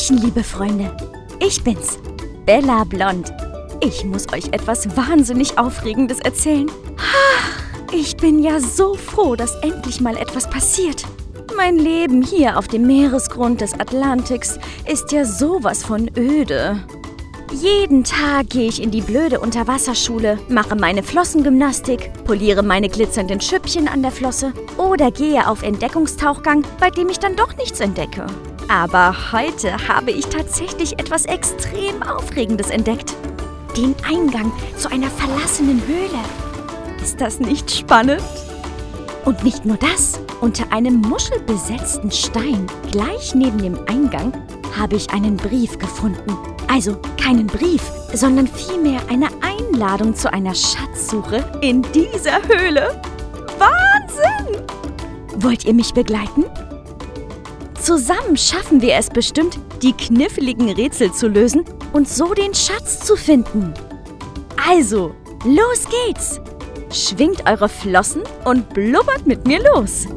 Hallöchen, liebe Freunde. Ich bin's, Bella Blond. Ich muss euch etwas wahnsinnig Aufregendes erzählen. Ich bin ja so froh, dass endlich mal etwas passiert. Mein Leben hier auf dem Meeresgrund des Atlantiks ist ja sowas von öde. Jeden Tag gehe ich in die blöde Unterwasserschule, mache meine Flossengymnastik, poliere meine glitzernden Schüppchen an der Flosse oder gehe auf Entdeckungstauchgang, bei dem ich dann doch nichts entdecke. Aber heute habe ich tatsächlich etwas extrem Aufregendes entdeckt. Den Eingang zu einer verlassenen Höhle. Ist das nicht spannend? Und nicht nur das. Unter einem muschelbesetzten Stein, gleich neben dem Eingang, habe ich einen Brief gefunden. Also keinen Brief, sondern vielmehr eine Einladung zu einer Schatzsuche in dieser Höhle. Wahnsinn! Wollt ihr mich begleiten? Zusammen schaffen wir es bestimmt, die kniffligen Rätsel zu lösen und so den Schatz zu finden. Also, los geht's! Schwingt eure Flossen und blubbert mit mir los!